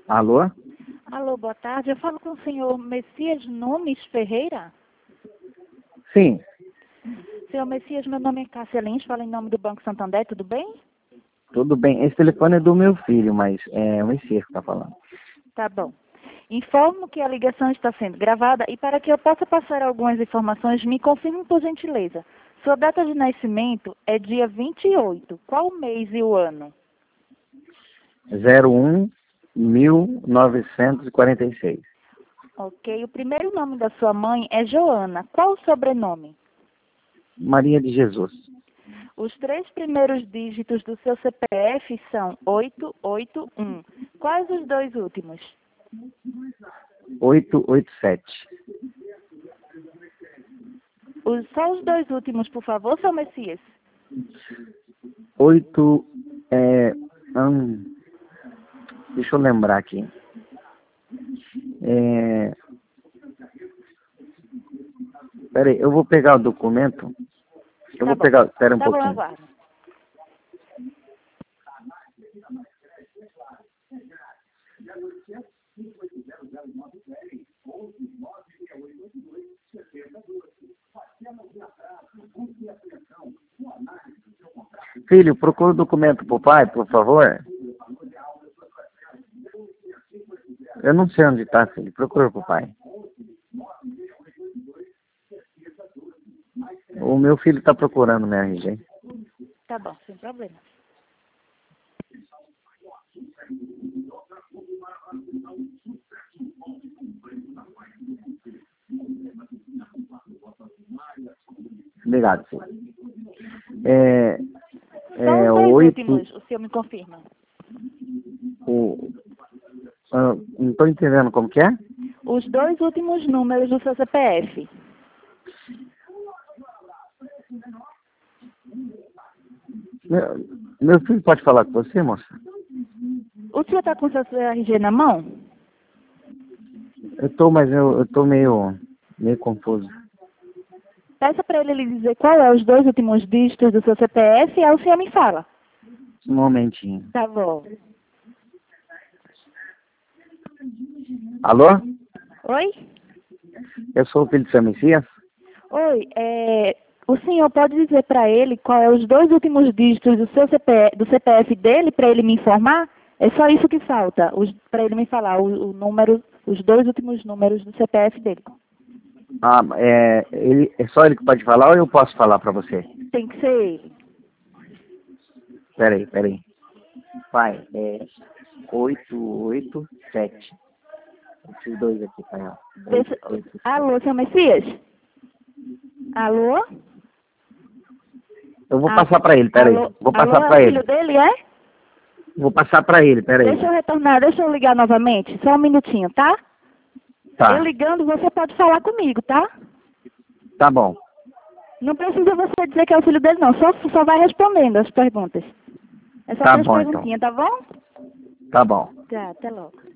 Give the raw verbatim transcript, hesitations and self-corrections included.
Alô? Alô, boa tarde. Eu falo com o senhor Messias Nunes Ferreira? Sim. Senhor Messias, meu nome é Cássia Lins, falo em nome do Banco Santander, tudo bem? Tudo bem. Esse telefone é do meu filho, mas é o Messias que está falando. Tá bom. Informo que a ligação está sendo gravada e para que eu possa passar algumas informações, me confirme por gentileza. Sua data de nascimento é dia vinte e oito. Qual o mês e o ano? zero um mil novecentos e quarenta e seis. Ok. O primeiro nome da sua mãe é Joana. Qual o sobrenome? Maria de Jesus. Os três primeiros dígitos do seu C P F são oito oito um. Quais os dois últimos? oito oito sete. Os, só os dois últimos, por favor, seu Messias. oito... É, hum, deixa eu lembrar aqui. É, peraí, eu vou pegar o documento. Eu Tá vou bom. pegar... Espera um Tá bom, pouquinho. aguardo. Filho, procura o documento pro pai, por favor. Eu não sei onde está, filho. Procura pro pai. O meu filho está procurando meu R G. Tá bom, sem problema. Obrigado, filho. É, Só é os dois oito... últimos, o senhor me confirma. O, ah, não estou entendendo como que é? Os dois últimos números do seu C P F. Meu, meu filho pode falar com você, moça? O senhor está com seu R G na mão? Eu tô, mas eu, eu tô meio, meio confuso. Peça para ele lhe dizer qual é os dois últimos dígitos do seu C P F e aí o senhor me fala. Um momentinho. Tá bom. Alô? Oi? Eu sou o filho de São Messias? Oi, é, o senhor pode dizer para ele qual é os dois últimos dígitos do seu C P F, do C P F dele para ele me informar? É só isso que falta, para ele me falar o, o número, os dois últimos números do C P F dele. Ah, é, ele, é só ele que pode falar ou eu posso falar pra você? Tem que ser ele. Peraí, peraí. Pai, é oito oito sete. Esses dois aqui, pai, ó. Deixa, oito oito sete. alô, seu Messias? Alô? Eu vou Ah, passar pra ele, peraí. alô, Vou alô, passar é o pra filho ele. dele, é? Vou passar pra ele, peraí. Deixa eu retornar, deixa eu ligar novamente, só um minutinho, tá? Tá, Eu ligando, você pode falar comigo, tá? tá bom. Não precisa você dizer que é o filho dele, não. Só, só vai respondendo as perguntas. É só Tá três bom, então. perguntinhas, tá bom? Tá bom. Tá, até logo.